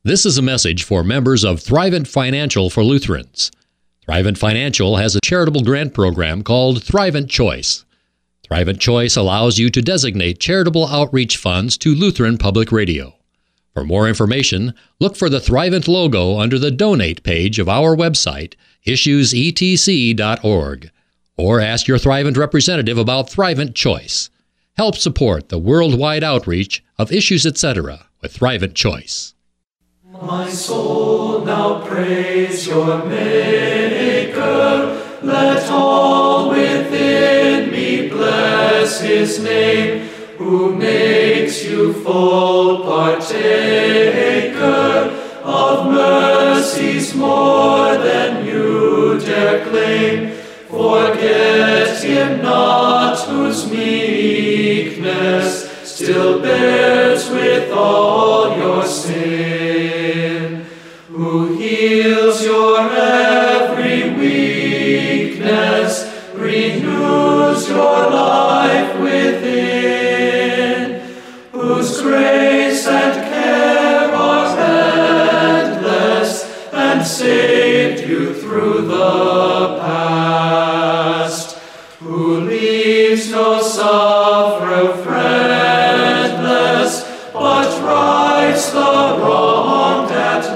This is a message for members of Thrivent Financial for Lutherans. Thrivent Financial has a charitable grant program called Thrivent Choice. Thrivent Choice allows you to designate charitable outreach funds to Lutheran Public Radio. For more information, look for the Thrivent logo under the Donate page of our website, issuesetc.org, or ask your Thrivent representative about Thrivent Choice. Help support the worldwide outreach of Issues Etc. with Thrivent Choice. My soul now praise your Maker, let all within me bless his name, who makes you full partaker of mercies more than you dare claim. Forget him not whose meekness still bears with all your sin, who heals your every weakness, renews your life within, whose grace and care are endless, and saved you through the past, who leaves no sufferer friendless, but rights the wronged at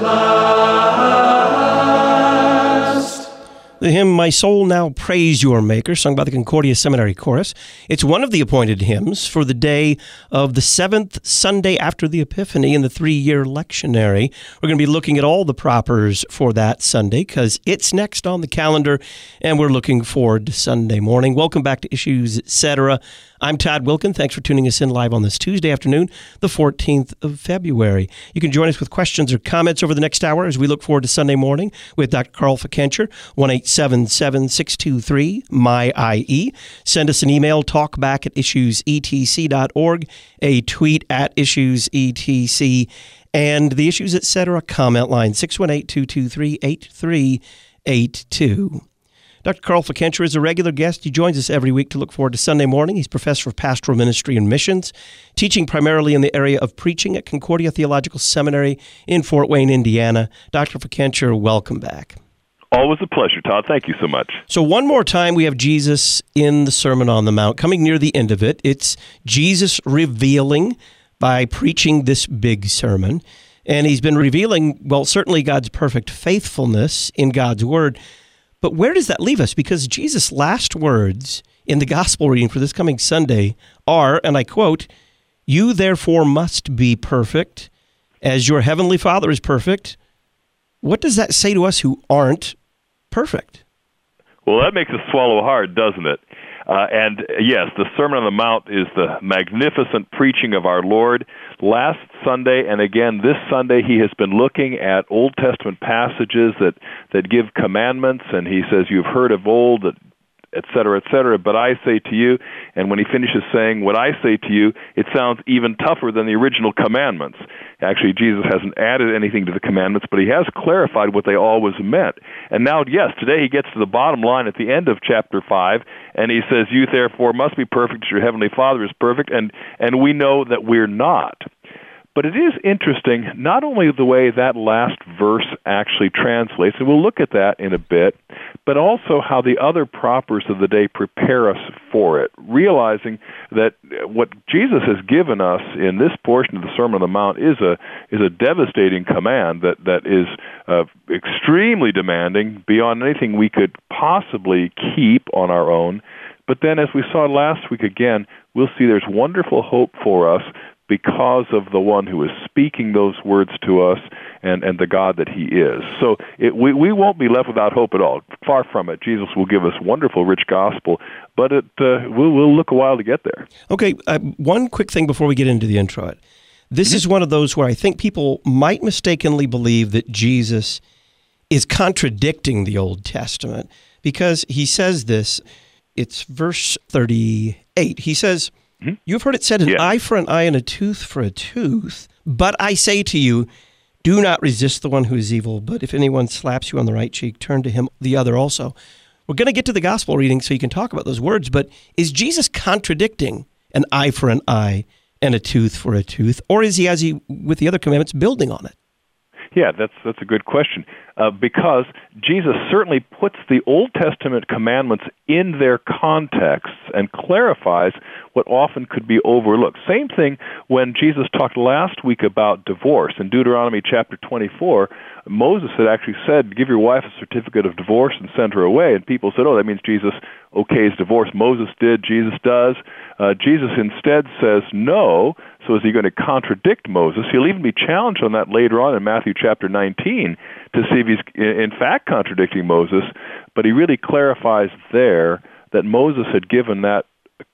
last. The hymn, My Soul Now Praise Your Maker, sung by the Concordia Seminary Chorus. It's one of the appointed hymns for the day of the 7th Sunday after the Epiphany in the 3-year lectionary. We're going to be looking at all the propers for that Sunday because it's next on the calendar, and we're looking forward to Sunday morning. Welcome back to Issues Etc. I'm Todd Wilkin. Thanks for tuning us in live on this Tuesday afternoon, the 14th of February. You can join us with questions or comments over the next hour as we look forward to Sunday morning with Dr. Carl Fikencher, 1-877-623-MY-IE. Send us an email, talkback@issuesetc.org, a tweet at issuesetc, and the Issues Etc. comment line, 618-223-8382. Dr. Carl Fikencher is a regular guest. He joins us every week to look forward to Sunday morning. He's professor of pastoral ministry and missions, teaching primarily in the area of preaching at Concordia Theological Seminary in Fort Wayne, Indiana. Dr. Fikencher, welcome back. Always a pleasure, Todd. Thank you so much. So one more time, we have Jesus in the Sermon on the Mount. Coming near the end of it, it's Jesus revealing by preaching this big sermon. And he's been revealing, well, certainly God's perfect faithfulness in God's word. But where does that leave us? Because Jesus' last words in the gospel reading for this coming Sunday are, and I quote, "You therefore must be perfect as your heavenly Father is perfect." What does that say to us who aren't perfect? Well, that makes us swallow hard, doesn't it? And yes, the Sermon on the Mount is the magnificent preaching of our Lord. Last Sunday and again this Sunday, he has been looking at Old Testament passages that give commandments, and he says, "You've heard of old," that et cetera, but I say to you, and when he finishes saying, "What I say to you," it sounds even tougher than the original commandments. Actually, Jesus hasn't added anything to the commandments, but he has clarified what they always meant. And now, yes, today he gets to the bottom line at the end of chapter 5, and he says, "You therefore must be perfect as your heavenly Father is perfect," and we know that we're not. But it is interesting, not only the way that last verse actually translates, and we'll look at that in a bit, but also how the other propers of the day prepare us for it, realizing that what Jesus has given us in this portion of the Sermon on the Mount is a devastating command that is extremely demanding, beyond anything we could possibly keep on our own. But then, as we saw last week again, we'll see there's wonderful hope for us because of the one who is speaking those words to us and the God that he is. So we won't be left without hope at all. Far from it. Jesus will give us wonderful, rich gospel, but we'll look a while to get there. Okay, one quick thing before we get into the intro. This is one of those where I think people might mistakenly believe that Jesus is contradicting the Old Testament, because he says this, it's verse 38. He says, "You've heard it said, an eye for an eye and a tooth for a tooth. But I say to you, do not resist the one who is evil. But if anyone slaps you on the right cheek, turn to him the other also." We're going to get to the gospel reading so you can talk about those words, but is Jesus contradicting an eye for an eye and a tooth for a tooth? Or is he, as he with the other commandments, building on it? Yeah, that's a good question, because Jesus certainly puts the Old Testament commandments in their contexts and clarifies what often could be overlooked. Same thing when Jesus talked last week about divorce. In Deuteronomy chapter 24, Moses had actually said, give your wife a certificate of divorce and send her away. And people said, oh, that means Jesus okays divorce. Moses did, Jesus does. Jesus instead says no. So is he going to contradict Moses? He'll even be challenged on that later on in Matthew chapter 19 to see if he's in fact contradicting Moses. But he really clarifies there that Moses had given that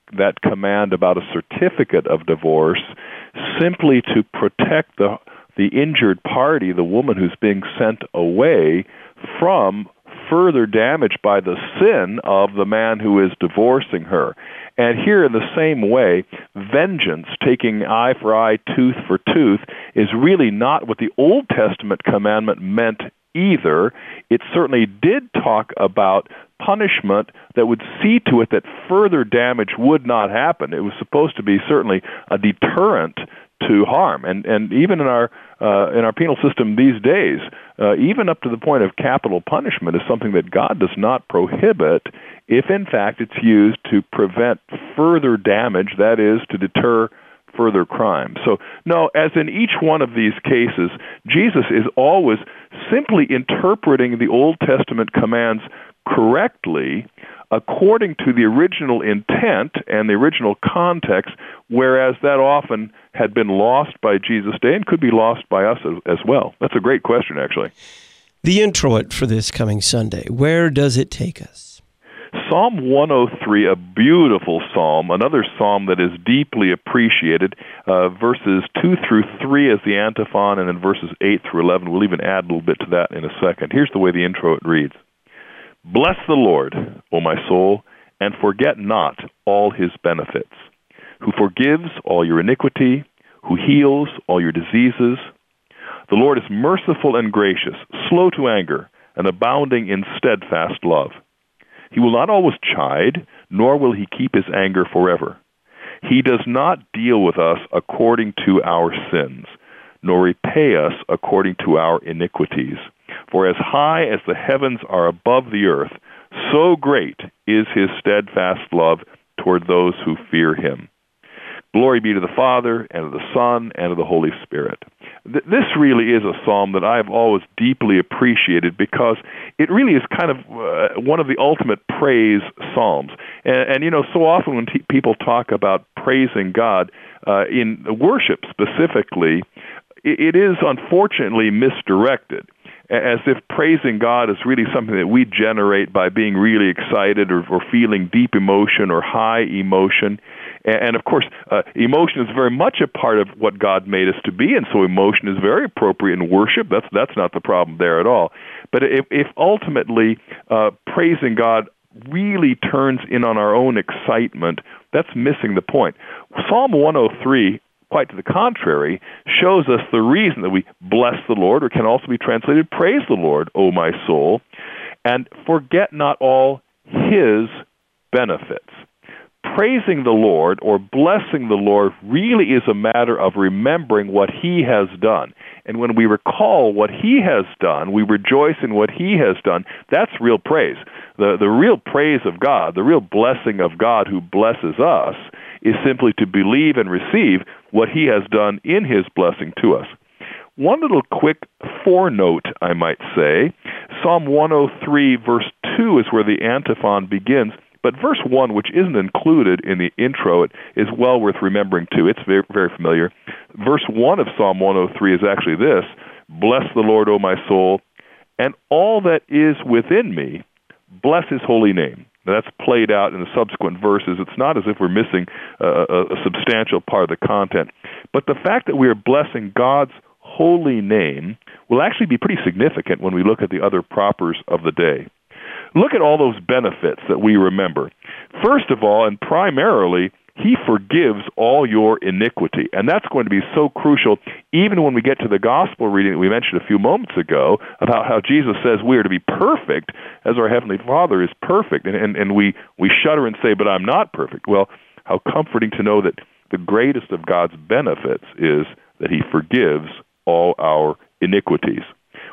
command about a certificate of divorce simply to protect the injured party, the woman who's being sent away, from further damage by the sin of the man who is divorcing her. And here in the same way, vengeance, taking eye for eye, tooth for tooth, is really not what the Old Testament commandment meant either. It certainly did talk about punishment that would see to it that further damage would not happen. It was supposed to be certainly a deterrent to harm, and even in our penal system these days, even up to the point of capital punishment, is something that God does not prohibit if in fact it's used to prevent further damage, that is, to deter further crime. So, no, as in each one of these cases, Jesus is always simply interpreting the Old Testament commands correctly according to the original intent and the original context, whereas that often had been lost by Jesus' day and could be lost by us as well. That's a great question, actually. The introit for this coming Sunday, where does it take us? Psalm 103, a beautiful psalm, another psalm that is deeply appreciated. Verses 2 through 3 as the antiphon, and then verses 8 through 11. We'll even add a little bit to that in a second. Here's the way the introit reads. Bless the Lord, O my soul, and forget not all his benefits, who forgives all your iniquity, who heals all your diseases. The Lord is merciful and gracious, slow to anger, and abounding in steadfast love. He will not always chide, nor will he keep his anger forever. He does not deal with us according to our sins, nor repay us according to our iniquities. For as high as the heavens are above the earth, so great is his steadfast love toward those who fear him. Glory be to the Father, and to the Son, and to the Holy Spirit. This really is a psalm that I've always deeply appreciated because it really is kind of one of the ultimate praise psalms. And you know, so often when people talk about praising God in worship specifically, it is unfortunately misdirected, as if praising God is really something that we generate by being really excited or feeling deep emotion or high emotion. And of course, emotion is very much a part of what God made us to be, and so emotion is very appropriate in worship. That's not the problem there at all. But if ultimately praising God really turns in on our own excitement, that's missing the point. Psalm 103, quite to the contrary, shows us the reason that we bless the Lord, or can also be translated, praise the Lord, O my soul, and forget not all his benefits. Praising the Lord or blessing the Lord really is a matter of remembering what he has done. And when we recall what he has done, we rejoice in what he has done. That's real praise. The real praise of God, the real blessing of God who blesses us, is simply to believe and receive what he has done in his blessing to us. One little quick footnote, I might say. Psalm 103, verse 2 is where the antiphon begins. But verse 1, which isn't included in the intro, it is well worth remembering too. It's very, very familiar. Verse 1 of Psalm 103 is actually this: Bless the Lord, O my soul, and all that is within me, bless his holy name. Now, that's played out in the subsequent verses. It's not as if we're missing a substantial part of the content. But the fact that we are blessing God's holy name will actually be pretty significant when we look at the other propers of the day. Look at all those benefits that we remember. First of all, and primarily, he forgives all your iniquity. And that's going to be so crucial even when we get to the gospel reading that we mentioned a few moments ago about how Jesus says we are to be perfect as our Heavenly Father is perfect. And we shudder and say, but I'm not perfect. Well, how comforting to know that the greatest of God's benefits is that he forgives all our iniquities.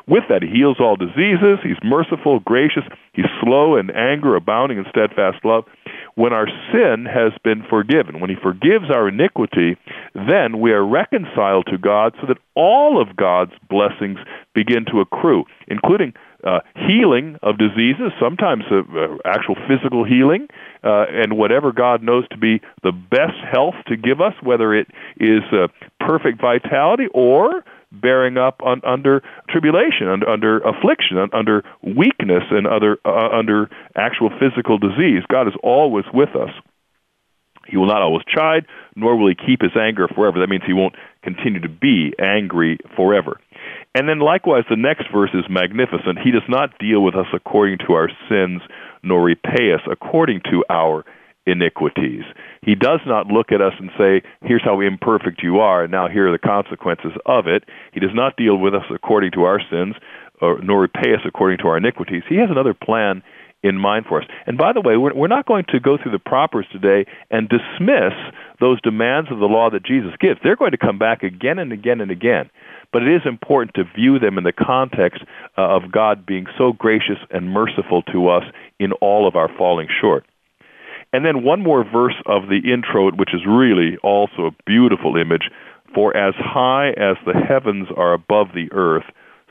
With that, he heals all diseases. He's merciful, gracious. He's slow in anger, abounding in steadfast love. When our sin has been forgiven, when he forgives our iniquity, then we are reconciled to God so that all of God's blessings begin to accrue, including healing of diseases, sometimes actual physical healing, and whatever God knows to be the best health to give us, whether it is perfect vitality or bearing up under tribulation, under affliction, under weakness, and under actual physical disease. God is always with us. He will not always chide, nor will he keep his anger forever. That means he won't continue to be angry forever. And then likewise, the next verse is magnificent. He does not deal with us according to our sins, nor repay us according to our iniquities. He does not look at us and say, here's how imperfect you are, and now here are the consequences of it. He does not deal with us according to our sins, nor repay us according to our iniquities. He has another plan in mind for us. And by the way, we're not going to go through the propers today and dismiss those demands of the law that Jesus gives. They're going to come back again and again and again. But it is important to view them in the context of God being so gracious and merciful to us in all of our falling short. And then one more verse of the intro, which is really also a beautiful image. For as high as the heavens are above the earth,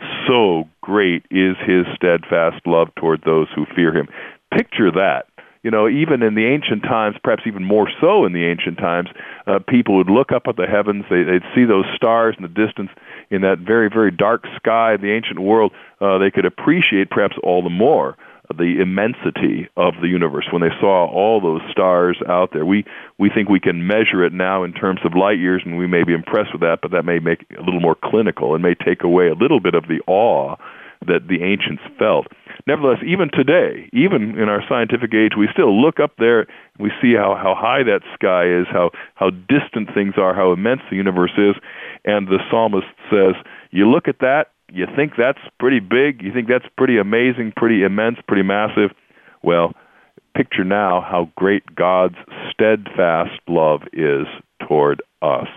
so great is his steadfast love toward those who fear him. Picture that. You know, even in the ancient times, perhaps even more so in the ancient times, people would look up at the heavens. They'd see those stars in the distance in that very, very dark sky of the ancient world. They could appreciate perhaps all the more the immensity of the universe when they saw all those stars out there. We think we can measure it now in terms of light years, and we may be impressed with that, but that may make it a little more clinical and may take away a little bit of the awe that the ancients felt. Nevertheless, even today, even in our scientific age, we still look up there and we see how high that sky is, how distant things are, how immense the universe is, and the psalmist says, you look at that, you think that's pretty big, you think that's pretty amazing, pretty immense, pretty massive. Well, picture now how great God's steadfast love is toward us.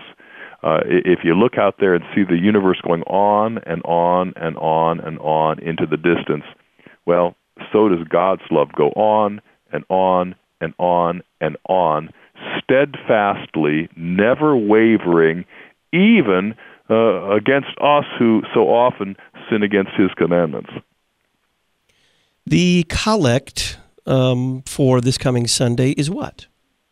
If you look out there and see the universe going on and on and on and on into the distance, well, so does God's love go on and on and on and on, steadfastly, never wavering, even against us who so often sin against his commandments. The collect for this coming Sunday is what?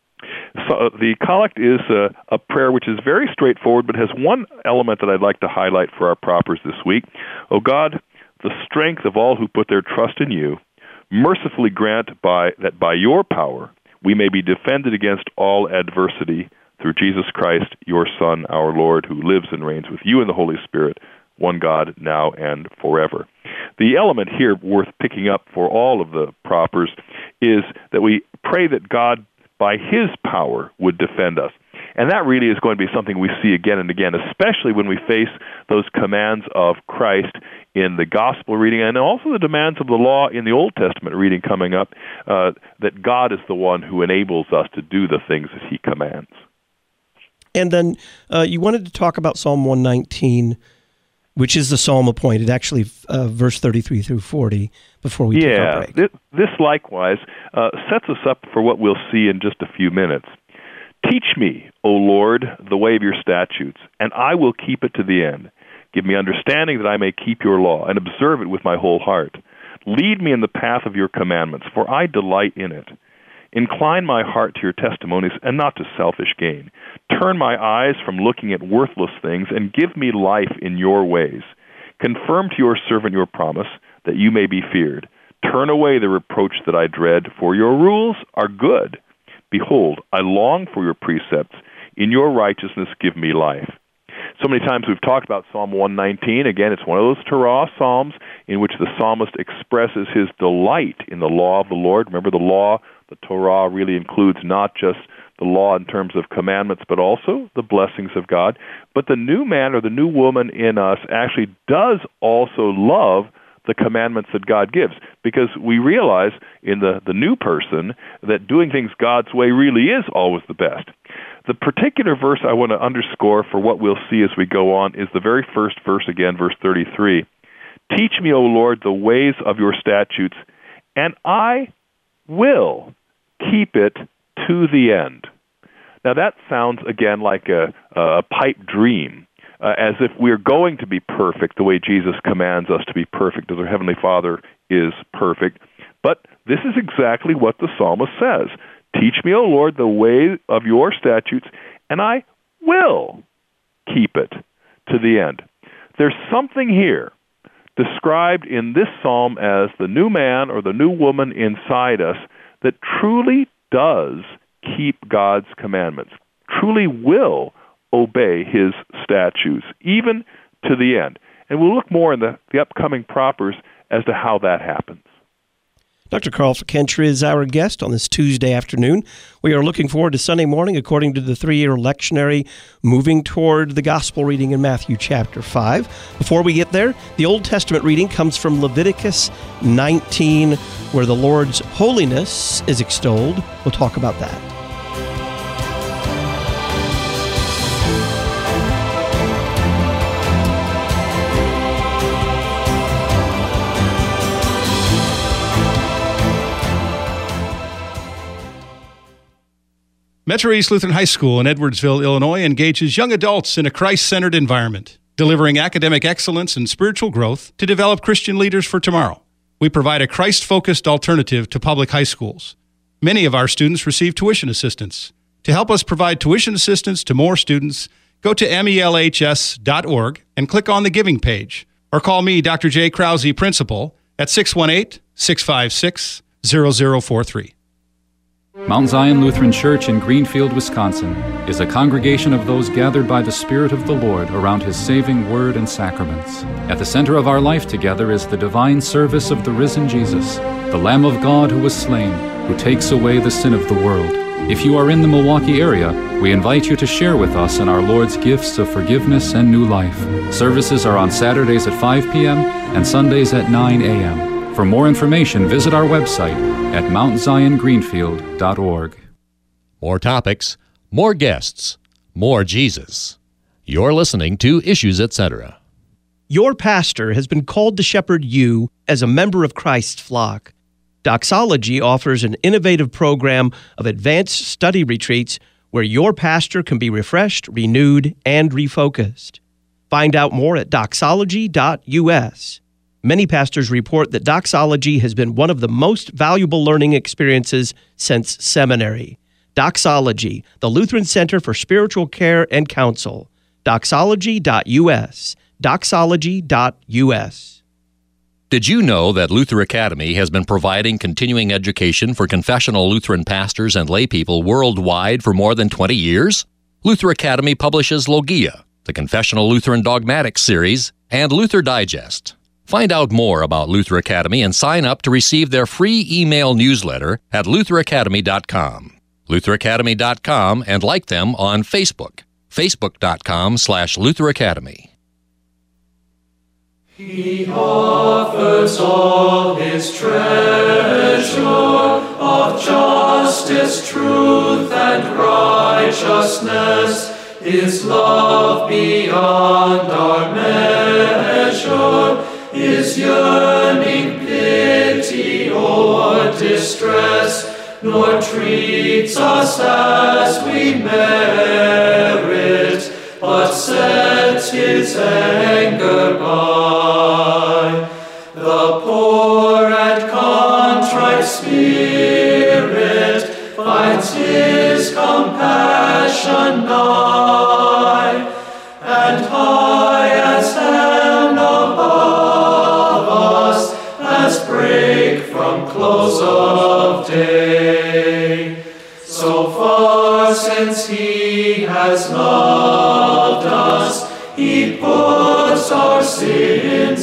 So the collect is a prayer which is very straightforward, but has one element that I'd like to highlight for our propers this week. O God, the strength of all who put their trust in you, mercifully grant that by your power we may be defended against all adversity through Jesus Christ, your Son, our Lord, who lives and reigns with you in the Holy Spirit, one God, now and forever. The element here worth picking up for all of the propers is that we pray that God, by his power, would defend us. And that really is going to be something we see again and again, especially when we face those commands of Christ in the gospel reading and also the demands of the law in the Old Testament reading coming up, that God is the one who enables us to do the things that he commands. And then you wanted to talk about Psalm 119, which is the psalm appointed, actually verse 33 through 40, before we take our break. This likewise sets us up for what we'll see in just a few minutes. Teach me, O Lord, the way of your statutes, and I will keep it to the end. Give me understanding that I may keep your law and observe it with my whole heart. Lead me in the path of your commandments, for I delight in it. Incline my heart to your testimonies and not to selfish gain. Turn my eyes from looking at worthless things and give me life in your ways. Confirm to your servant your promise, that you may be feared. Turn away the reproach that I dread, for your rules are good. Behold, I long for your precepts. In your righteousness give me life. So many times we've talked about Psalm 119. Again, it's one of those Torah psalms in which the psalmist expresses his delight in the law of the Lord. Remember, the law, the Torah, really includes not just the law in terms of commandments, but also the blessings of God. But the new man or the new woman in us actually does also love the commandments that God gives, because we realize in the new person that doing things God's way really is always the best. The particular verse I want to underscore for what we'll see as we go on is the very first verse again, verse 33. Teach me, O Lord, the ways of your statutes, and I will keep it to the end. Now that sounds, again, like a pipe dream, as if we're going to be perfect the way Jesus commands us to be perfect, as our Heavenly Father is perfect. But this is exactly what the psalmist says. Teach me, O Lord, the way of your statutes, and I will keep it to the end. There's something here described in this psalm as the new man or the new woman inside us that truly does keep God's commandments, truly will obey his statutes, even to the end. And we'll look more in the upcoming propers as to how that happens. Dr. Carl Fickenstra is our guest on this Tuesday afternoon. We are looking forward to Sunday morning according to the 3-year lectionary, moving toward the gospel reading in Matthew chapter 5. Before we get there, the Old Testament reading comes from Leviticus 19, where the Lord's holiness is extolled. We'll talk about that. Metro East Lutheran High School in Edwardsville, Illinois, engages young adults in a Christ-centered environment, delivering academic excellence and spiritual growth to develop Christian leaders for tomorrow. We provide a Christ-focused alternative to public high schools. Many of our students receive tuition assistance. To help us provide tuition assistance to more students, go to melhs.org and click on the Giving page, or call me, Dr. J. Krause, Principal, at 618-656-0043. Mount Zion Lutheran Church in Greenfield, Wisconsin, is a congregation of those gathered by the Spirit of the Lord around His saving word and sacraments. At the center of our life together is the divine service of the risen Jesus, the Lamb of God who was slain, who takes away the sin of the world. If you are in the Milwaukee area, we invite you to share with us in our Lord's gifts of forgiveness and new life. Services are on Saturdays at 5 p.m. and Sundays at 9 a.m. For more information, visit our website at mountziongreenfield.org. More topics, more guests, more Jesus. You're listening to Issues Etc. Your pastor has been called to shepherd you as a member of Christ's flock. Doxology offers an innovative program of advanced study retreats where your pastor can be refreshed, renewed, and refocused. Find out more at doxology.us. Many pastors report that doxology has been one of the most valuable learning experiences since seminary. Doxology, the Lutheran Center for Spiritual Care and Counsel. Doxology.us. Doxology.us. Did you know that Luther Academy has been providing continuing education for confessional Lutheran pastors and laypeople worldwide for more than 20 years? Luther Academy publishes Logia, the Confessional Lutheran Dogmatics series, and Luther Digest. Find out more about Luther Academy and sign up to receive their free email newsletter at lutheracademy.com. lutheracademy.com, and like them on Facebook, facebook.com/Luther Academy. He offers all his treasure of justice, truth, and righteousness, his love beyond our measure, his yearning pity or distress, nor treats us as we merit, but sets his anger by. The poor and contrite spirit finds his compassion nigh, and high as heaven above us, as break from close of day. So far since he has loved us, he puts our sins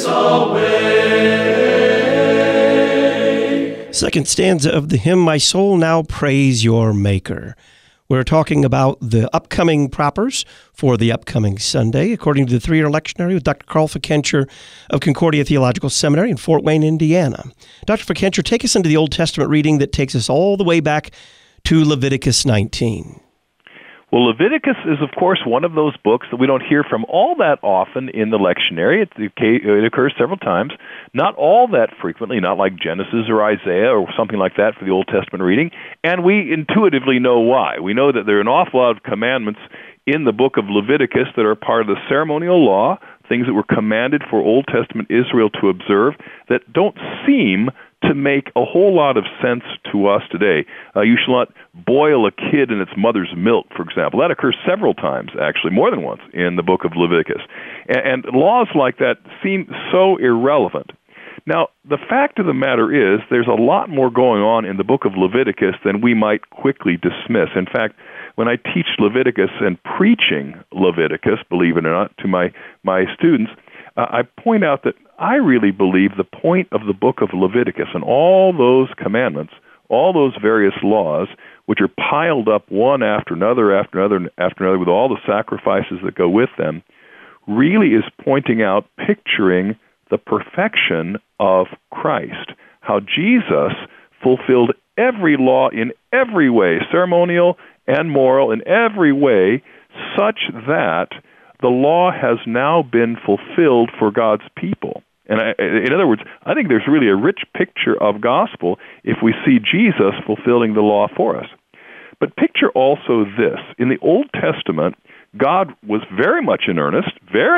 away. Second stanza of the hymn, My Soul Now Praise Your Maker. We're talking about the upcoming propers for the upcoming Sunday, according to the 3-year lectionary with Dr. Carl Fickenstra of Concordia Theological Seminary in Fort Wayne, Indiana. Dr. Fickenstra, take us into the Old Testament reading that takes us all the way back to Leviticus 19. Well, Leviticus is, of course, one of those books that we don't hear from all that often in the lectionary. It occurs several times, not all that frequently, not like Genesis or Isaiah or something like that for the Old Testament reading, and we intuitively know why. We know that there are an awful lot of commandments in the book of Leviticus that are part of the ceremonial law, things that were commanded for Old Testament Israel to observe that don't seem to make a whole lot of sense to us today. You shall not boil a kid in its mother's milk, for example. That occurs several times, actually, more than once, in the book of Leviticus. And laws like that seem so irrelevant. Now, the fact of the matter is there's a lot more going on in the book of Leviticus than we might quickly dismiss. In fact, when I teach Leviticus and preaching Leviticus, believe it or not, to my students, I point out that I really believe the point of the book of Leviticus and all those commandments, all those various laws, which are piled up one after another, with all the sacrifices that go with them, really is pointing out, picturing the perfection of Christ, how Jesus fulfilled every law in every way, ceremonial and moral, in every way, such that the law has now been fulfilled for God's people. And in other words, I think there's really a rich picture of gospel if we see Jesus fulfilling the law for us. But picture also this. In the Old Testament, God was very much in earnest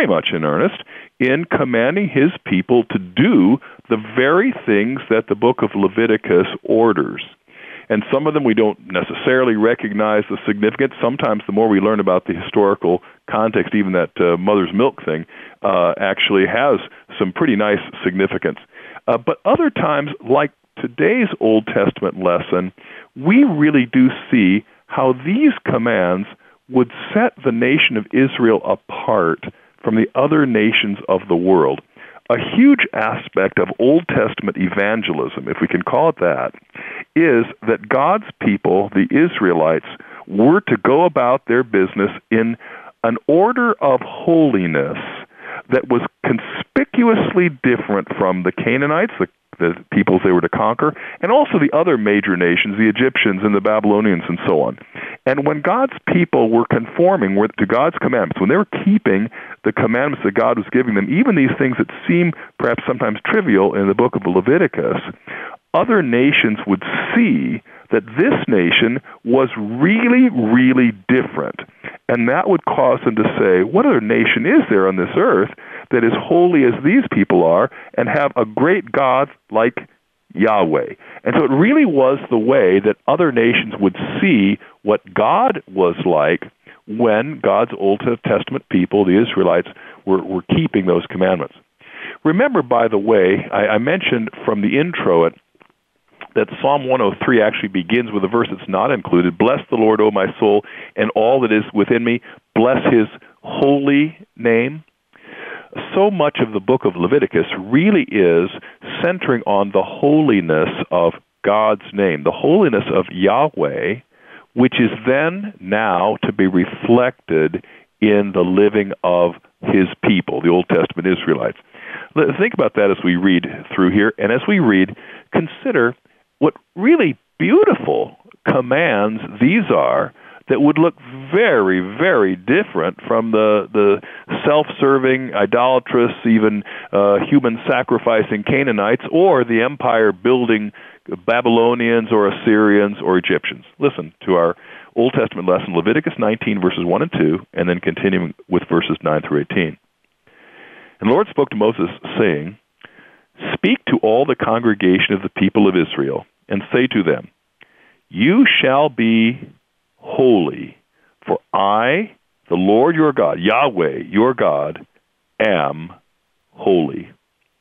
in commanding his people to do the very things that the book of Leviticus orders. And some of them we don't necessarily recognize the significance. Sometimes the more we learn about the historical context, even that mother's milk thing actually has some pretty nice significance. But other times, like today's Old Testament lesson, we really do see how these commands would set the nation of Israel apart from the other nations of the world. A huge aspect of Old Testament evangelism, if we can call it that, is that God's people, the Israelites, were to go about their business in an order of holiness that was conspicuously different from the Canaanites, the peoples they were to conquer, and also the other major nations, the Egyptians and the Babylonians and so on. And when God's people were conforming to God's commandments, when they were keeping the commandments that God was giving them, even these things that seem perhaps sometimes trivial in the book of Leviticus, other nations would see that this nation was really, really different. And that would cause them to say, what other nation is there on this earth that is holy as these people are and have a great God like Yahweh? And so it really was the way that other nations would see what God was like when God's Old Testament people, the Israelites, were keeping those commandments. Remember, by the way, I mentioned from the intro that Psalm 103 actually begins with a verse that's not included. Bless the Lord, O my soul, and all that is within me. Bless his holy name. So much of the book of Leviticus really is centering on the holiness of God's name, the holiness of Yahweh, which is then now to be reflected in the living of his people, the Old Testament Israelites. Think about that as we read through here, and as we read, consider what really beautiful commands these are that would look very, very different from the self-serving, idolatrous, even human-sacrificing Canaanites or the empire-building Babylonians or Assyrians or Egyptians. Listen to our Old Testament lesson, Leviticus 19, verses 1 and 2, and then continuing with verses 9 through 18. And the Lord spoke to Moses, saying, Speak to all the congregation of the people of Israel, and say to them, You shall be holy, for I, the Lord your God, Yahweh your God, am holy.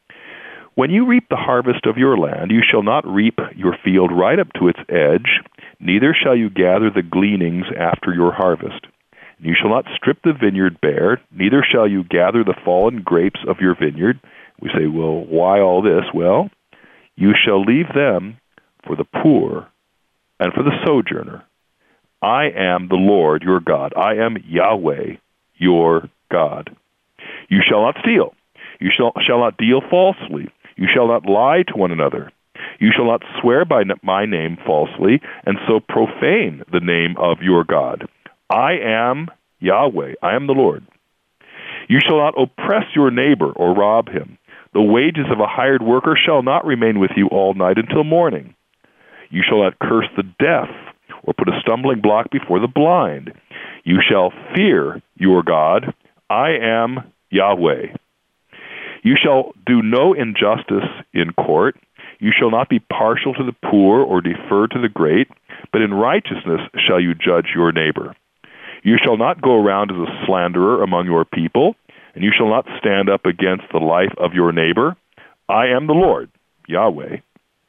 When you reap the harvest of your land, you shall not reap your field right up to its edge, neither shall you gather the gleanings after your harvest. You shall not strip the vineyard bare, neither shall you gather the fallen grapes of your vineyard. We say, well, why all this? Well, you shall leave them for the poor and for the sojourner. I am the Lord your God. I am Yahweh your God. You shall not steal. You shall not deal falsely. You shall not lie to one another. You shall not swear by my name falsely, and so profane the name of your God. I am Yahweh. I am the Lord. You shall not oppress your neighbor or rob him. The wages of a hired worker shall not remain with you all night until morning. You shall not curse the deaf or put a stumbling block before the blind. You shall fear your God. I am Yahweh. You shall do no injustice in court. You shall not be partial to the poor or defer to the great, but in righteousness shall you judge your neighbor. You shall not go around as a slanderer among your people, and you shall not stand up against the life of your neighbor. I am the Lord, Yahweh.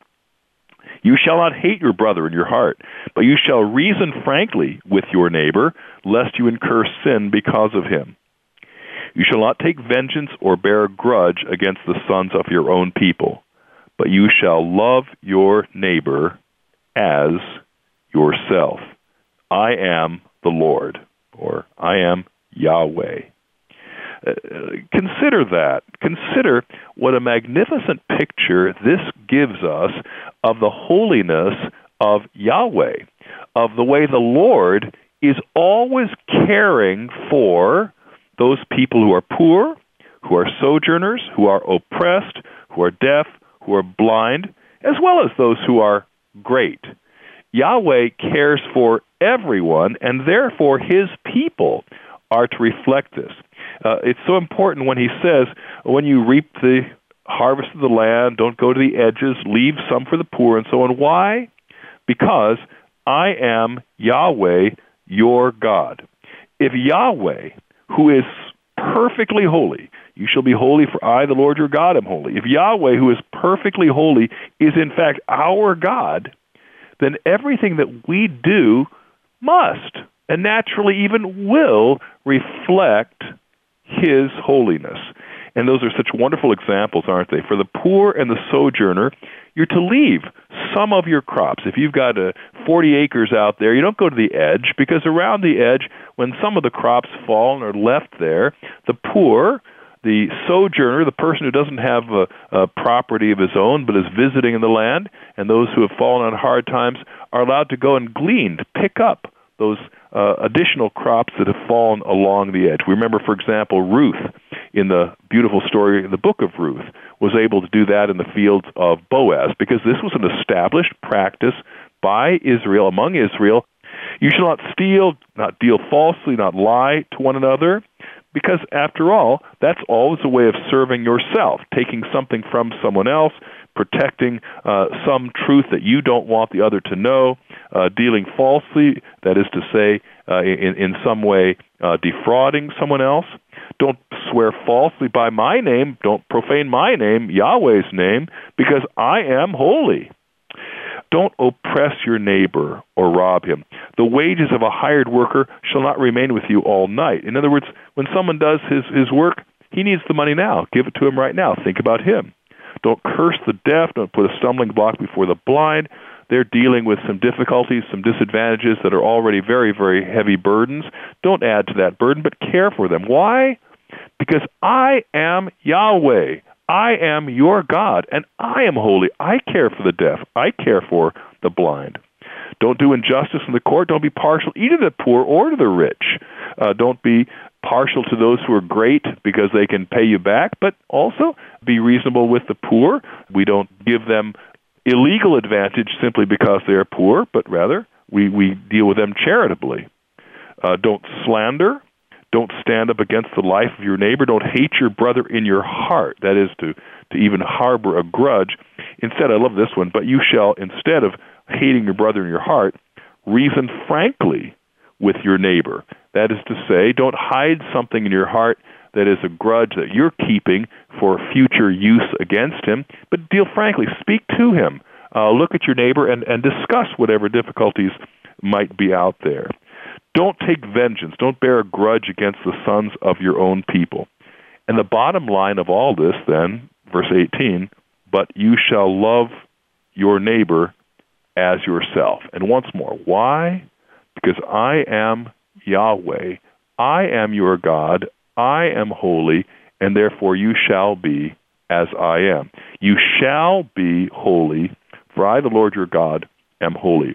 You shall not hate your brother in your heart, but you shall reason frankly with your neighbor, lest you incur sin because of him. You shall not take vengeance or bear a grudge against the sons of your own people, but you shall love your neighbor as yourself. I am the Lord, or I am Yahweh. Consider that. Consider what a magnificent picture this gives us of the holiness of Yahweh, of the way the Lord is always caring for those people who are poor, who are sojourners, who are oppressed, who are deaf, who are blind, as well as those who are great. Yahweh cares for everyone, and therefore his people are to reflect this. It's so important when he says, when you reap the harvest of the land, don't go to the edges, leave some for the poor, and so on. Why? Because I am Yahweh, your God. If Yahweh, who is perfectly holy, you shall be holy, for I, the Lord your God, am holy. If Yahweh, who is perfectly holy, is in fact our God, then everything that we do must, and naturally even will, reflect his holiness. And those are such wonderful examples, aren't they? For the poor and the sojourner, you're to leave some of your crops. If you've got 40 acres out there, you don't go to the edge, because around the edge, when some of the crops fall and are left there, the poor, the sojourner, the person who doesn't have a property of his own but is visiting in the land, and those who have fallen on hard times are allowed to go and glean, to pick up those additional crops that have fallen along the edge. We remember, for example, Ruth, in the beautiful story in the book of Ruth, was able to do that in the fields of Boaz, because this was an established practice by Israel, among Israel. You shall not steal, not deal falsely, not lie to one another, because after all, that's always a way of serving yourself, taking something from someone else, protecting some truth that you don't want the other to know, dealing falsely, that is to say, in some way defrauding someone else. Don't swear falsely by my name, don't profane my name, Yahweh's name, because I am holy. Don't oppress your neighbor or rob him. The wages of a hired worker shall not remain with you all night. In other words, when someone does his work, he needs the money now. Give it to him right now. Think about him. Don't curse the deaf. Don't put a stumbling block before the blind. They're dealing with some difficulties, some disadvantages that are already very, very heavy burdens. Don't add to that burden, but care for them. Why? Because I am Yahweh. I am your God, and I am holy. I care for the deaf. I care for the blind. Don't do injustice in the court. Don't be partial either to the poor or to the rich. Don't be partial to those who are great because they can pay you back, but also be reasonable with the poor. We don't give them illegal advantage simply because they are poor, but rather we deal with them charitably. Don't slander. Don't stand up against the life of your neighbor. Don't hate your brother in your heart. That is to even harbor a grudge. Instead, I love this one, but you shall, instead of hating your brother in your heart, reason frankly with your neighbor. That is to say, don't hide something in your heart that is a grudge that you're keeping for future use against him, but deal frankly. Speak to him. Look at your neighbor and discuss whatever difficulties might be out there. Don't take vengeance. Don't bear a grudge against the sons of your own people. And the bottom line of all this then, verse 18, but you shall love your neighbor as yourself. And once more, why? Because I am Yahweh. I am your God. I am holy, and therefore you shall be as I am. You shall be holy, for I, the Lord your God, am holy.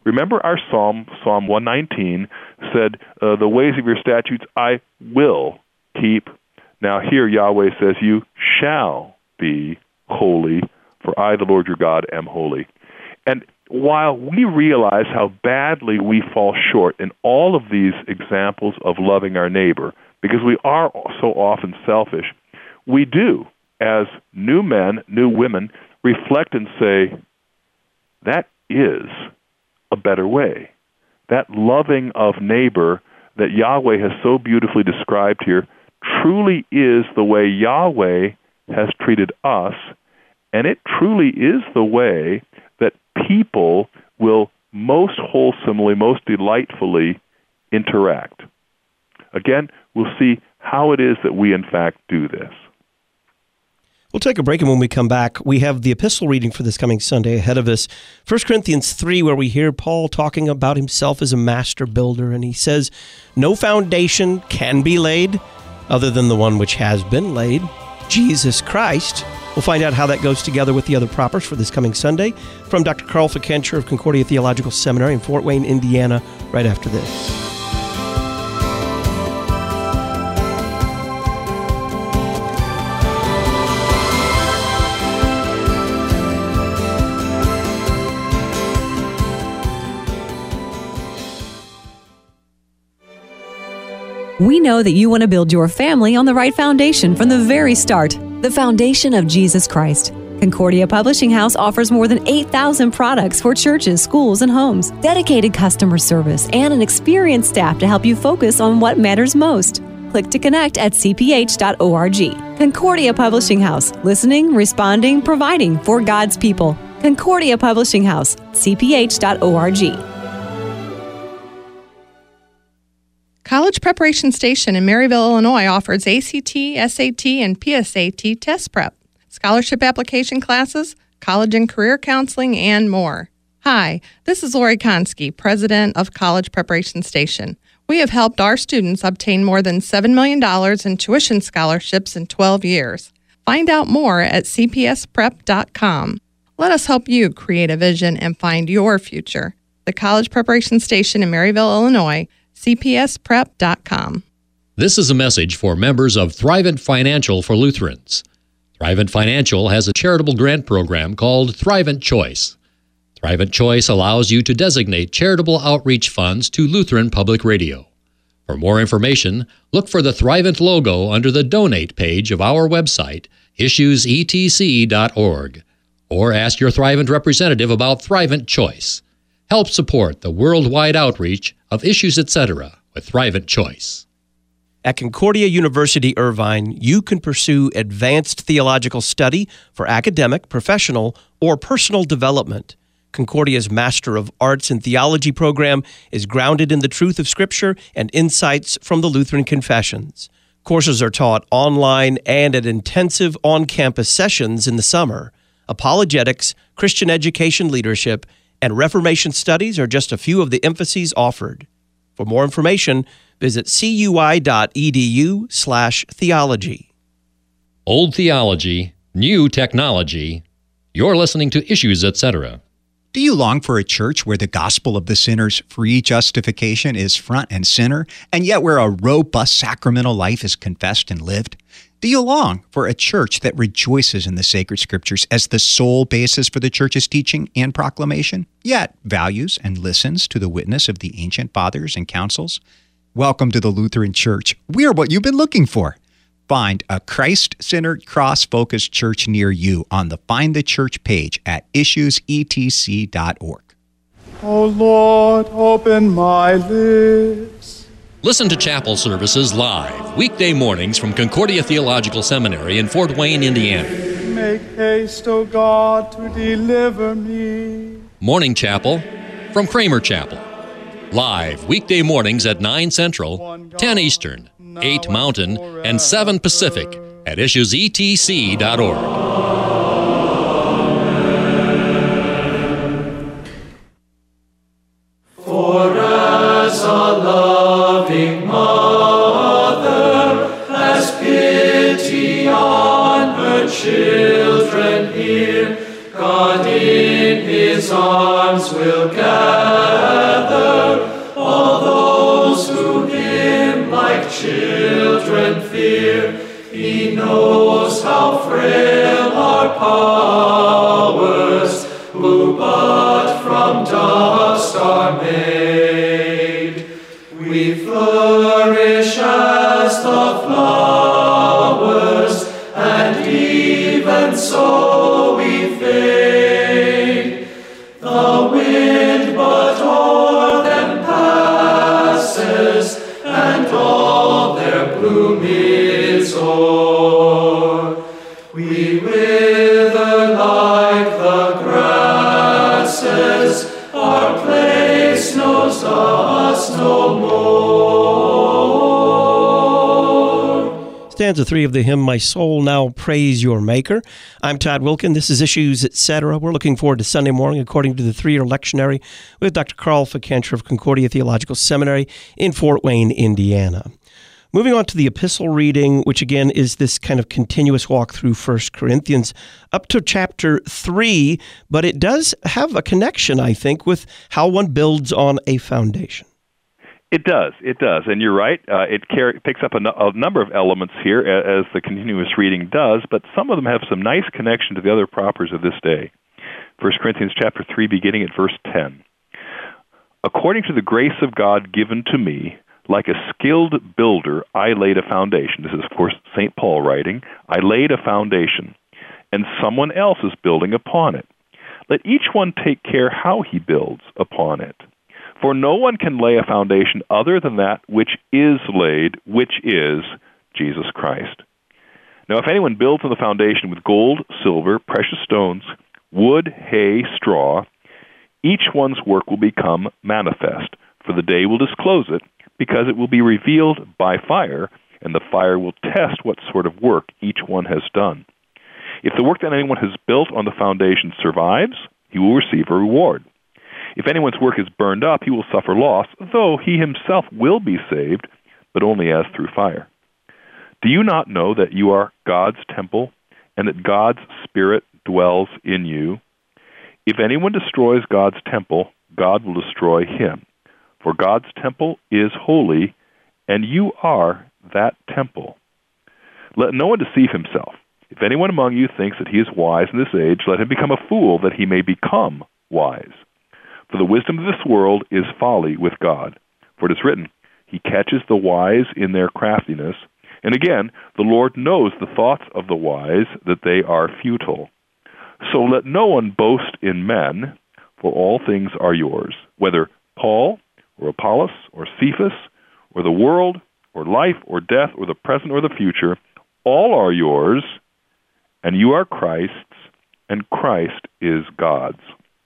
Remember our Psalm 119 said, the ways of your statutes I will keep. Now here Yahweh says, you shall be holy, for I, the Lord your God, am holy. And while we realize how badly we fall short in all of these examples of loving our neighbor, because we are so often selfish, we do, as new men, new women, reflect and say, that is a better way. That loving of neighbor that Yahweh has so beautifully described here truly is the way Yahweh has treated us, and it truly is the way that people will most wholesomely, most delightfully interact. Again, we'll see how it is that we in fact do this. We'll take a break, and when we come back, we have the epistle reading for this coming Sunday ahead of us. 1 Corinthians 3, where we hear Paul talking about himself as a master builder, and he says, no foundation can be laid other than the one which has been laid, Jesus Christ. We'll find out how that goes together with the other propers for this coming Sunday from Dr. Carl Fikencher of Concordia Theological Seminary in Fort Wayne, Indiana, right after this. We know that you want to build your family on the right foundation from the very start, the foundation of Jesus Christ. Concordia Publishing House offers more than 8,000 products for churches, schools, and homes, dedicated customer service, and an experienced staff to help you focus on what matters most. Click to connect at cph.org. Concordia Publishing House, listening, responding, providing for God's people. Concordia Publishing House, cph.org. College Preparation Station in Maryville, Illinois offers ACT, SAT, and PSAT test prep, scholarship application classes, college and career counseling, and more. Hi, this is Lori Konski, president of College Preparation Station. We have helped our students obtain more than $7 million in tuition scholarships in 12 years. Find out more at cpsprep.com. Let us help you create a vision and find your future. The College Preparation Station in Maryville, Illinois, cpsprep.com. This is a message for members of Thrivent Financial for Lutherans. Thrivent Financial has a charitable grant program called Thrivent Choice. Thrivent Choice allows you to designate charitable outreach funds to Lutheran Public Radio. For more information, look for the Thrivent logo under the Donate page of our website, issuesetc.org, or ask your Thrivent representative about Thrivent Choice. Help support the worldwide outreach of Issues Etc. with Thrivent Choice. At Concordia University Irvine, you can pursue advanced theological study for academic, professional, or personal development. Concordia's Master of Arts in Theology program is grounded in the truth of Scripture and insights from the Lutheran Confessions. Courses are taught online and at intensive on-campus sessions in the summer. Apologetics, Christian education leadership, and Reformation studies are just a few of the emphases offered. For more information, visit cui.edu/theology. Old theology, new technology. You're listening to Issues Etc. Do you long for a church where the gospel of the sinner's free justification is front and center, and yet where a robust sacramental life is confessed and lived? Do you long for a church that rejoices in the sacred scriptures as the sole basis for the church's teaching and proclamation, yet values and listens to the witness of the ancient fathers and councils? Welcome to the Lutheran Church. We are what you've been looking for. Find a Christ-centered, cross-focused church near you on the Find the Church page at issuesetc.org. O Lord, open my lips. Listen to chapel services live, weekday mornings from Concordia Theological Seminary in Fort Wayne, Indiana. Make haste, O God, to deliver me. Morning chapel from Kramer Chapel. Live weekday mornings at 9 Central, 10 Eastern, 8 Mountain, and 7 Pacific at issuesetc.org. For as a loving mother has pity on her children here, God in His arms will gather knows how frail our powers, who but from dust are made. We flourish as the flowers, and even so we fade. The wind but o'er them passes, and all their bloom is o'er. We wither like the grasses, our place knows us no more. Stanza 3 of the hymn, My Soul Now Praise Your Maker. I'm Todd Wilkin. This is Issues, Etc. We're looking forward to Sunday morning according to the 3-year lectionary with Dr. Carl Fikentra of Concordia Theological Seminary in Fort Wayne, Indiana. Moving on to the epistle reading, which again is this kind of continuous walk through 1 Corinthians up to chapter 3, but it does have a connection, I think, with how one builds on a foundation. It does, and you're right. It picks up a number of elements here, as the continuous reading does, but some of them have some nice connection to the other propers of this day. 1 Corinthians chapter 3, beginning at verse 10. According to the grace of God given to me, like a skilled builder, I laid a foundation. This is, of course, St. Paul writing. I laid a foundation, and someone else is building upon it. Let each one take care how he builds upon it. For no one can lay a foundation other than that which is laid, which is Jesus Christ. Now, if anyone builds on the foundation with gold, silver, precious stones, wood, hay, straw, each one's work will become manifest, for the day will disclose it, because it will be revealed by fire, and the fire will test what sort of work each one has done. If the work that anyone has built on the foundation survives, he will receive a reward. If anyone's work is burned up, he will suffer loss, though he himself will be saved, but only as through fire. Do you not know that you are God's temple, and that God's Spirit dwells in you? If anyone destroys God's temple, God will destroy him. For God's temple is holy, and you are that temple. Let no one deceive himself. If anyone among you thinks that he is wise in this age, let him become a fool, that he may become wise. For the wisdom of this world is folly with God. For it is written, He catches the wise in their craftiness. And again, the Lord knows the thoughts of the wise, that they are futile. So let no one boast in men, for all things are yours, whether Paul, or Apollos, or Cephas, or the world, or life, or death, or the present, or the future, all are yours, and you are Christ's, and Christ is God's.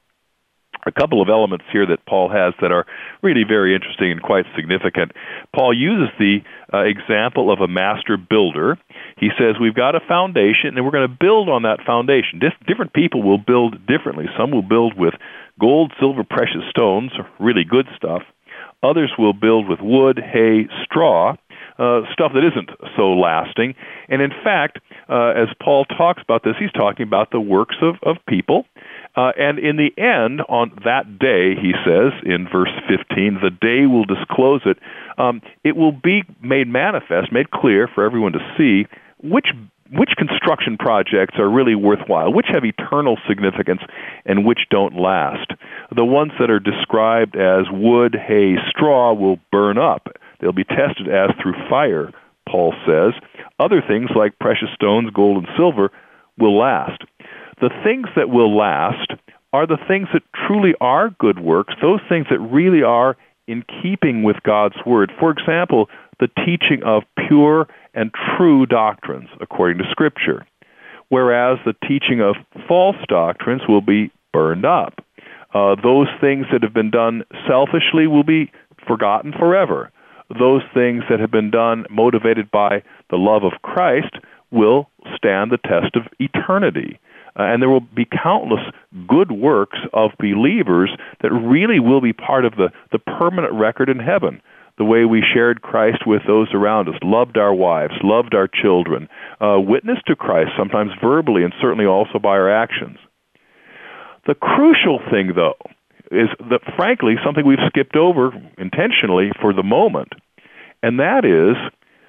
A couple of elements here that Paul has that are really very interesting and quite significant. Paul uses the example of a master builder. He says, we've got a foundation, and we're going to build on that foundation. Different people will build differently. Some will build with gold, silver, precious stones, really good stuff. Others will build with wood, hay, straw, stuff that isn't so lasting. And in fact, as Paul talks about this, he's talking about the works of people. And in the end, on that day, he says in verse 15, the day will disclose it. It will be made manifest, made clear for everyone to see which construction projects are really worthwhile, which have eternal significance, and which don't last. The ones that are described as wood, hay, straw will burn up. They'll be tested as through fire, Paul says. Other things like precious stones, gold, and silver will last. The things that will last are the things that truly are good works, those things that really are in keeping with God's Word. For example, the teaching of pure and true doctrines according to Scripture, whereas the teaching of false doctrines will be burned up. Those things that have been done selfishly will be forgotten forever. Those things that have been done motivated by the love of Christ will stand the test of eternity. And there will be countless good works of believers that really will be part of the permanent record in heaven. The way we shared Christ with those around us, loved our wives, loved our children, witnessed to Christ, sometimes verbally and certainly also by our actions. The crucial thing, though, is that, frankly, something we've skipped over intentionally for the moment, and that is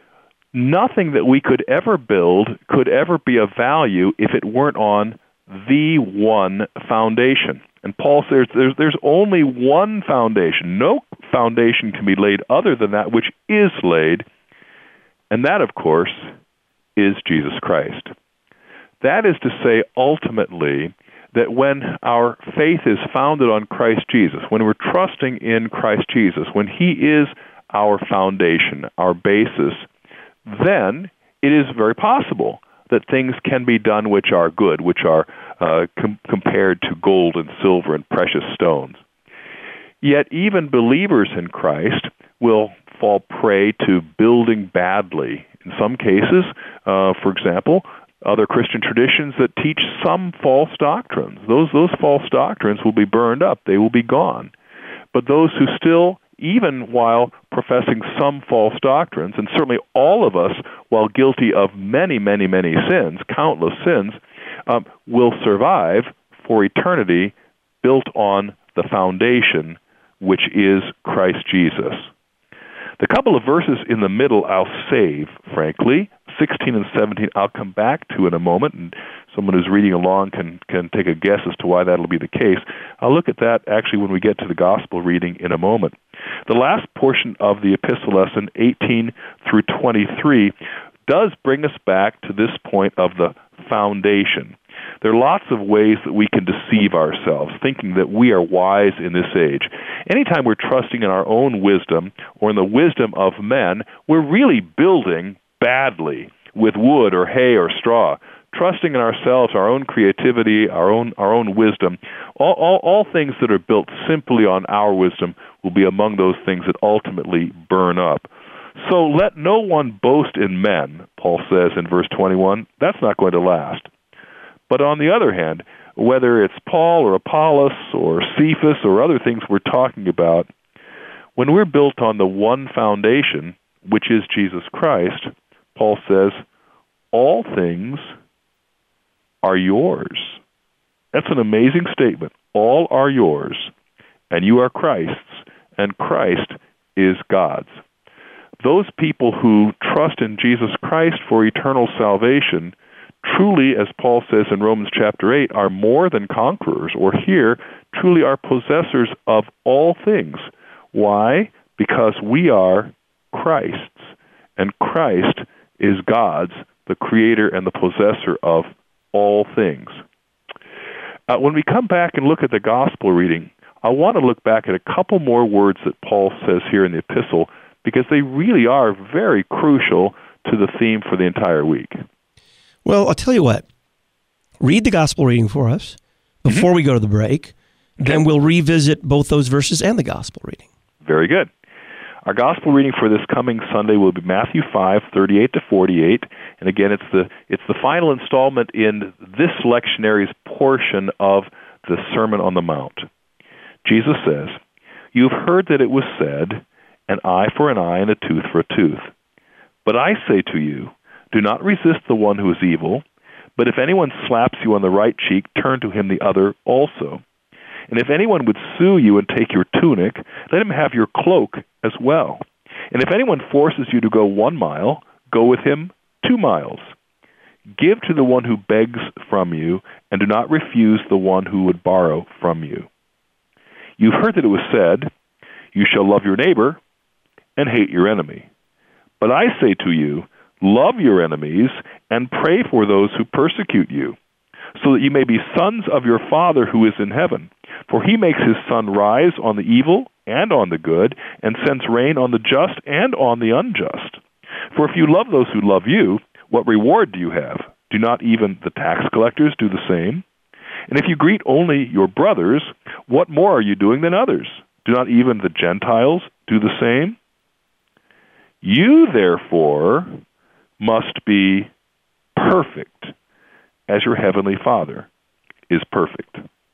Nothing that we could ever build could ever be of value if it weren't on the one foundation. And Paul says there's only one foundation. No foundation can be laid other than that which is laid, and that, of course, is Jesus Christ. That is to say, ultimately, that when our faith is founded on Christ Jesus, when we're trusting in Christ Jesus, when He is our foundation, our basis, then it is very possible that things can be done which are good, which are compared to gold and silver and precious stones. Yet even believers in Christ will fall prey to building badly. In some cases, for example, other Christian traditions that teach some false doctrines. Those false doctrines will be burned up. They will be gone. But those who still, even while professing some false doctrines, and certainly all of us, while guilty of many, many, many sins, countless sins, will survive for eternity built on the foundation, which is Christ Jesus. The couple of verses in the middle I'll save, frankly. 16 and 17 I'll come back to in a moment, and someone who's reading along can take a guess as to why that'll be the case. I'll look at that actually when we get to the gospel reading in a moment. The last portion of the epistle lesson, 18 through 23, does bring us back to this point of the foundation. There are lots of ways that we can deceive ourselves, thinking that we are wise in this age. Anytime we're trusting in our own wisdom or in the wisdom of men, we're really building badly with wood or hay or straw. Trusting in ourselves, our own creativity, our own wisdom, all things that are built simply on our wisdom will be among those things that ultimately burn up. So let no one boast in men, Paul says in verse 21. That's not going to last. But on the other hand, whether it's Paul or Apollos or Cephas or other things we're talking about, when we're built on the one foundation, which is Jesus Christ, Paul says, all things are yours. That's an amazing statement. All are yours, and you are Christ's, and Christ is God's. Those people who trust in Jesus Christ for eternal salvation truly, as Paul says in Romans chapter 8, are more than conquerors, or here, truly are possessors of all things. Why? Because we are Christ's, and Christ is God's, the creator and the possessor of all things. When we come back and look at the gospel reading, I want to look back at a couple more words that Paul says here in the epistle, because they really are very crucial to the theme for the entire week. Well, I'll tell you what. Read the gospel reading for us before we go to the break. Then we'll revisit both those verses and the gospel reading. Very good. Our gospel reading for this coming Sunday will be Matthew 5:38 to 48, and again, it's the final installment in this lectionary's portion of the Sermon on the Mount. Jesus says, "You've heard that it was said, an eye for an eye and a tooth for a tooth. But I say to you, do not resist the one who is evil, but if anyone slaps you on the right cheek, turn to him the other also. And if anyone would sue you and take your tunic, let him have your cloak as well. And if anyone forces you to go 1 mile, go with him 2 miles. Give to the one who begs from you, and do not refuse the one who would borrow from you. You've heard that it was said, you shall love your neighbor and hate your enemy. But I say to you, love your enemies and pray for those who persecute you, so that you may be sons of your Father who is in heaven. For he makes his sun rise on the evil and on the good, and sends rain on the just and on the unjust. For if you love those who love you, what reward do you have? Do not even the tax collectors do the same? And if you greet only your brothers, what more are you doing than others? Do not even the Gentiles do the same? You, therefore, must be perfect, as your heavenly Father is perfect."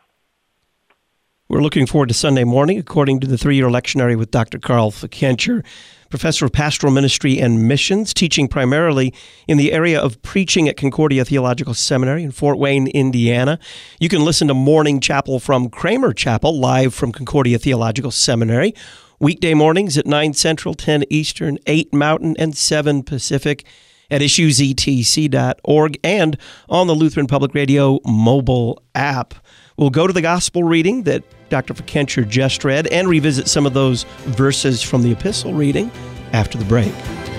We're looking forward to Sunday morning, according to the 3-year lectionary with Dr. Carl Fickenscher, professor of pastoral ministry and missions, teaching primarily in the area of preaching at Concordia Theological Seminary in Fort Wayne, Indiana. You can listen to Morning Chapel from Kramer Chapel, live from Concordia Theological Seminary, Weekday mornings at 9 Central, 10 Eastern, 8 Mountain, and 7 Pacific at issuesetc.org and on the Lutheran Public Radio mobile app. We'll go to the gospel reading that Dr. Fikencher just read and revisit some of those verses from the epistle reading after the break.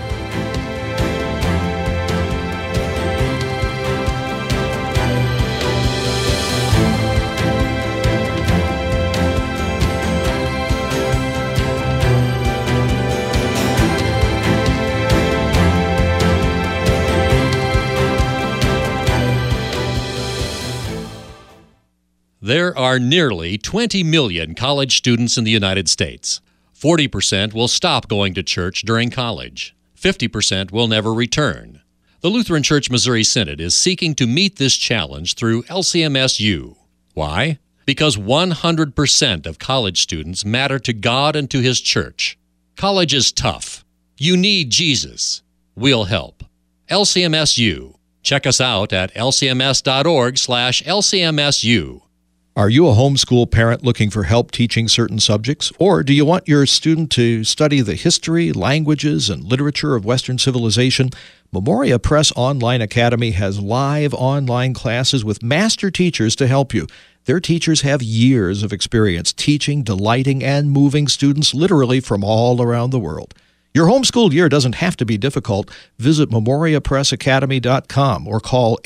There are nearly 20 million college students in the United States. 40% will stop going to church during college. 50% will never return. The Lutheran Church Missouri Synod is seeking to meet this challenge through LCMSU. Why? Because 100% of college students matter to God and to His church. College is tough. You need Jesus. We'll help. LCMSU. Check us out at lcms.org/LCMSU. Are you a homeschool parent looking for help teaching certain subjects? Or do you want your student to study the history, languages, and literature of Western civilization? Memoria Press Online Academy has live online classes with master teachers to help you. Their teachers have years of experience teaching, delighting, and moving students literally from all around the world. Your homeschool year doesn't have to be difficult. Visit memoriapressacademy.com or call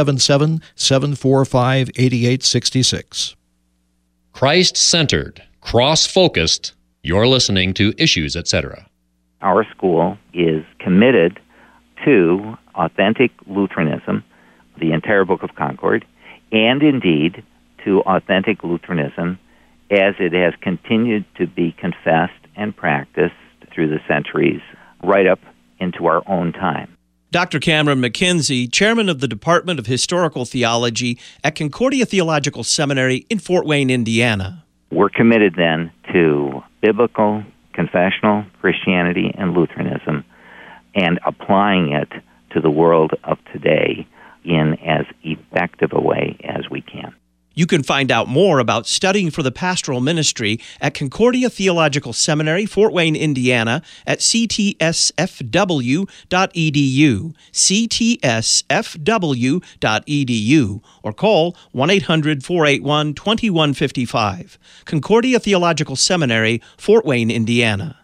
877-745-8866. Christ-centered, cross-focused, you're listening to Issues, Etc. Our school is committed to authentic Lutheranism, the entire Book of Concord, and indeed to authentic Lutheranism as it has continued to be confessed and practiced through the centuries, right up into our own time. Dr. Cameron McKenzie, chairman of the Department of Historical Theology at Concordia Theological Seminary in Fort Wayne, Indiana. We're committed then to biblical, confessional Christianity and Lutheranism and applying it to the world of today in as effective a way as we can. You can find out more about studying for the pastoral ministry at Concordia Theological Seminary, Fort Wayne, Indiana, at ctsfw.edu, ctsfw.edu, or call 1-800-481-2155. Concordia Theological Seminary, Fort Wayne, Indiana.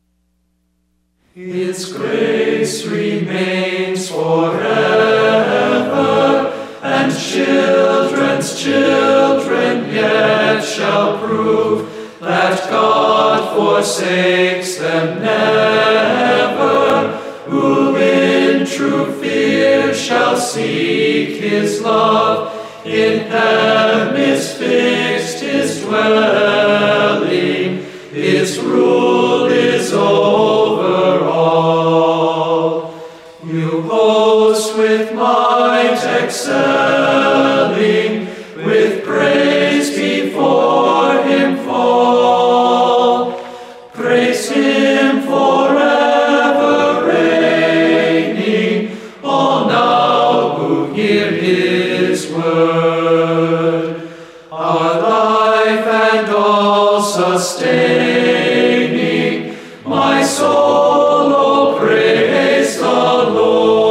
His grace remains forever, and children's children yet shall prove that God forsakes them never, who in true fear shall seek His love. In heaven is fixed His dwelling, His rule is over all. You boast with might excelling, with praise before Him fall. Praise Him forever reigning, all now who hear His word. Our life and all sustaining, my soul, oh praise the Lord.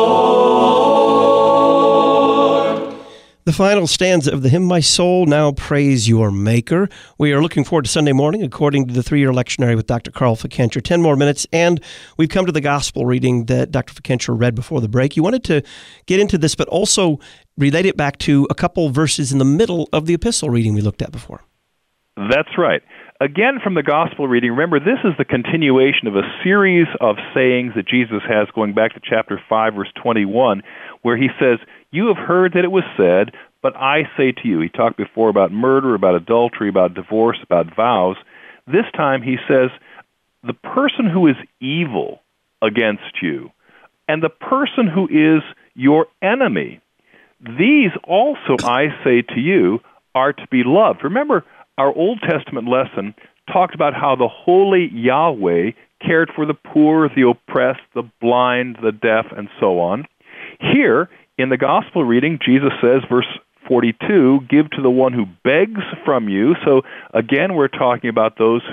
The final stanza of the hymn, My Soul Now Praise Your Maker. We are looking forward to Sunday morning, according to the 3-year lectionary with Dr. Carl Fikencher. 10 more minutes, and we've come to the gospel reading that Dr. Fikencher read before the break. You wanted to get into this, but also relate it back to a couple verses in the middle of the epistle reading we looked at before. That's right. Again, from the gospel reading, remember, this is the continuation of a series of sayings that Jesus has going back to chapter 5, verse 21, where he says, you have heard that it was said, but I say to you. He talked before about murder, about adultery, about divorce, about vows. This time he says, the person who is evil against you, and the person who is your enemy, these also I say to you are to be loved. Remember, our Old Testament lesson talked about how the holy Yahweh cared for the poor, the oppressed, the blind, the deaf, and so on. Here, in the gospel reading, Jesus says, verse 42, give to the one who begs from you. So again, we're talking about those who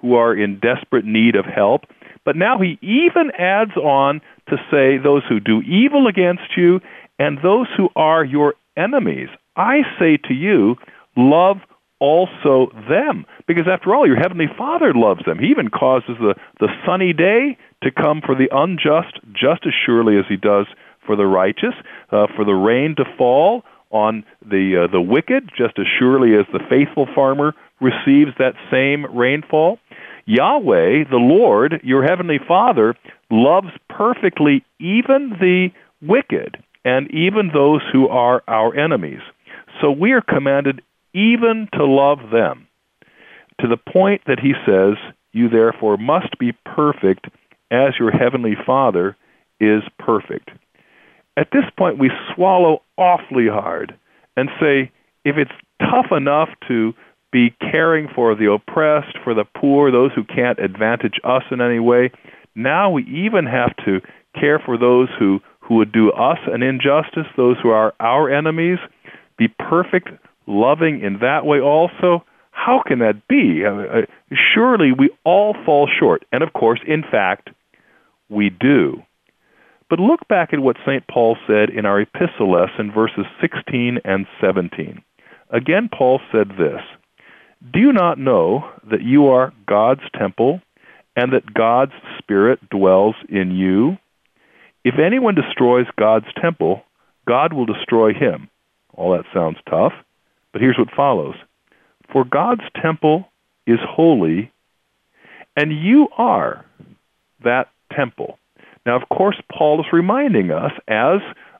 who are in desperate need of help. But now he even adds on to say those who do evil against you and those who are your enemies. I say to you, love also them. Because after all, your heavenly Father loves them. He even causes the sunny day to come for the unjust just as surely as he does for the righteous, for the rain to fall on the wicked just as surely as the faithful farmer receives that same rainfall. Yahweh, the Lord, your heavenly Father, loves perfectly even the wicked and even those who are our enemies. So we are commanded even to love them, to the point that he says, you therefore must be perfect as your heavenly Father is perfect. At this point, we swallow awfully hard and say, if it's tough enough to be caring for the oppressed, for the poor, those who can't advantage us in any way, now we even have to care for those who would do us an injustice, those who are our enemies, be perfect, loving in that way also. How can that be? Surely we all fall short. And of course, in fact, we do. But look back at what St. Paul said in our epistle lesson, verses 16 and 17. Again, Paul said this, do you not know that you are God's temple and that God's Spirit dwells in you? If anyone destroys God's temple, God will destroy him. All that sounds tough, but here's what follows. For God's temple is holy, and you are that temple. Now, of course, Paul is reminding us, as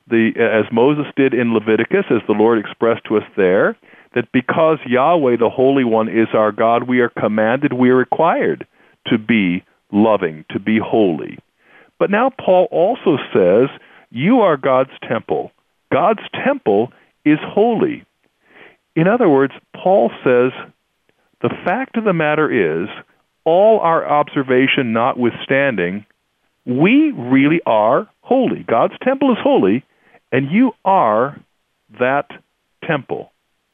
Moses did in Leviticus, as the Lord expressed to us there, that because Yahweh, the Holy One, is our God, we are commanded, we are required to be loving, to be holy. But now Paul also says, you are God's temple. God's temple is holy. In other words, Paul says, the fact of the matter is, all our observation notwithstanding, we really are holy. God's temple is holy, and you are that temple.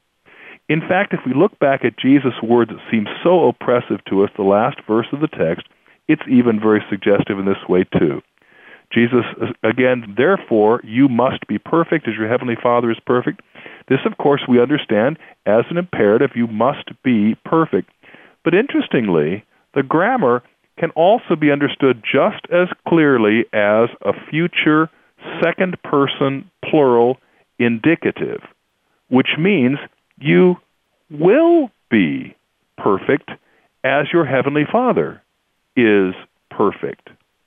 In fact, if we look back at Jesus' words that seem so oppressive to us, the last verse of the text, it's even very suggestive in this way too. Jesus, again, therefore, you must be perfect as your heavenly Father is perfect. This, of course, we understand as an imperative, you must be perfect. But interestingly, the grammar can also be understood just as clearly as a future second-person plural indicative, which means you will be perfect as your heavenly Father is perfect.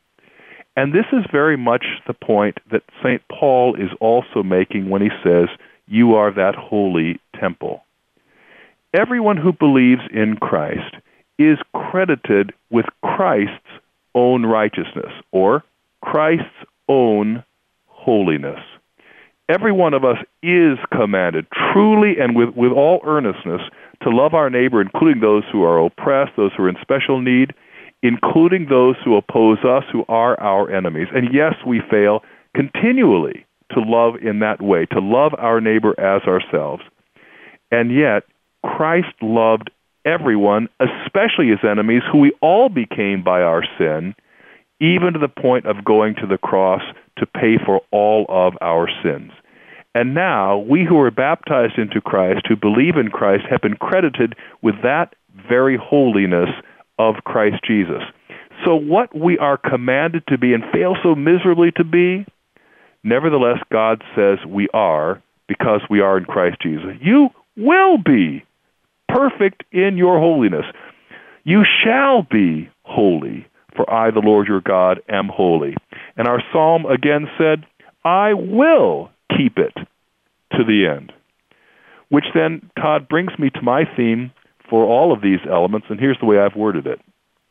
And this is very much the point that St. Paul is also making when he says, you are that holy temple. Everyone who believes in Christ is credited with Christ's own righteousness, or Christ's own holiness. Every one of us is commanded truly and with all earnestness to love our neighbor, including those who are oppressed, those who are in special need, including those who oppose us, who are our enemies. And yes, we fail continually to love in that way, to love our neighbor as ourselves. And yet, Christ loved everyone, especially his enemies, who we all became by our sin, even to the point of going to the cross to pay for all of our sins. And now, we who are baptized into Christ, who believe in Christ, have been credited with that very holiness of Christ Jesus. So what we are commanded to be and fail so miserably to be, nevertheless, God says we are, because we are in Christ Jesus. You will be perfect in your holiness. You shall be holy, for I, the Lord your God, am holy. And our psalm again said, I will keep it to the end. Which then, Todd, brings me to my theme for all of these elements, and here's the way I've worded it.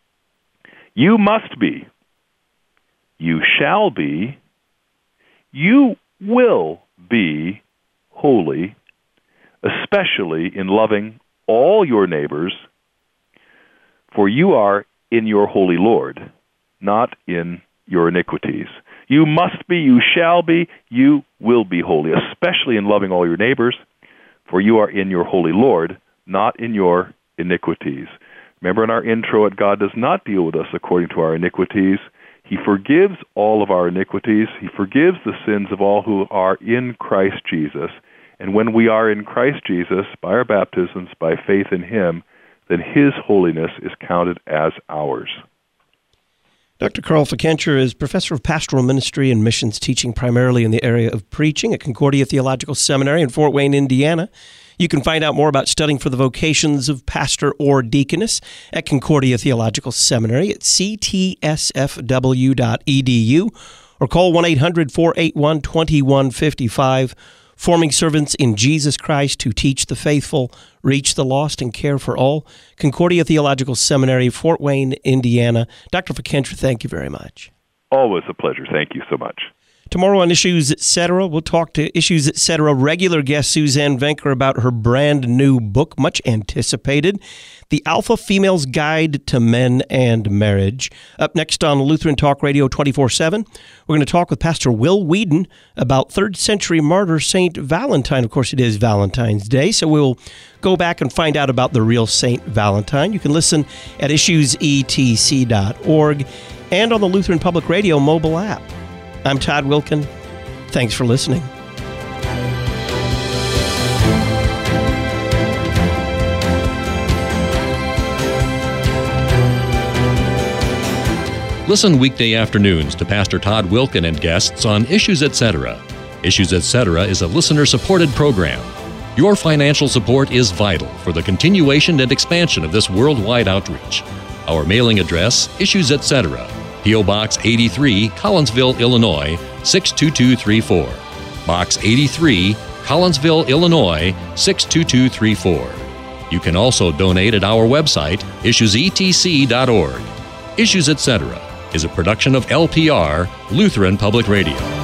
You must be, you shall be, you will be holy, especially in loving all your neighbors, for you are in your holy Lord, not in your iniquities. You must be, you shall be, you will be holy, especially in loving all your neighbors, for you are in your holy Lord, not in your iniquities. Remember in our intro, God does not deal with us according to our iniquities. He forgives all of our iniquities. He forgives the sins of all who are in Christ Jesus. And when we are in Christ Jesus, by our baptisms, by faith in Him, then His holiness is counted as ours. Dr. Carl Fickenscher is professor of pastoral ministry and missions, teaching primarily in the area of preaching at Concordia Theological Seminary in Fort Wayne, Indiana. You can find out more about studying for the vocations of pastor or deaconess at Concordia Theological Seminary at ctsfw.edu or call 1-800-481-2155. Forming servants in Jesus Christ who teach the faithful, reach the lost, and care for all. Concordia Theological Seminary, Fort Wayne, Indiana. Dr. Fickenscher, thank you very much. Always a pleasure. Thank you so much. Tomorrow on Issues Etc., we'll talk to Issues Etc. regular guest Suzanne Venker about her brand new book, much anticipated, The Alpha Female's Guide to Men and Marriage. Up next on Lutheran Talk Radio 24/7, we're going to talk with Pastor Will Whedon about 3rd century martyr St. Valentine. Of course, it is Valentine's Day, so we'll go back and find out about the real St. Valentine. You can listen at issuesetc.org and on the Lutheran Public Radio mobile app. I'm Todd Wilkin. Thanks for listening. Listen weekday afternoons to Pastor Todd Wilkin and guests on Issues Etc. Issues Etc. is a listener-supported program. Your financial support is vital for the continuation and expansion of this worldwide outreach. Our mailing address, Issues Etc., P.O. Box 83, Collinsville, Illinois, 62234. Box 83, Collinsville, Illinois, 62234. You can also donate at our website, issuesetc.org. Issues Etc. is a production of LPR, Lutheran Public Radio.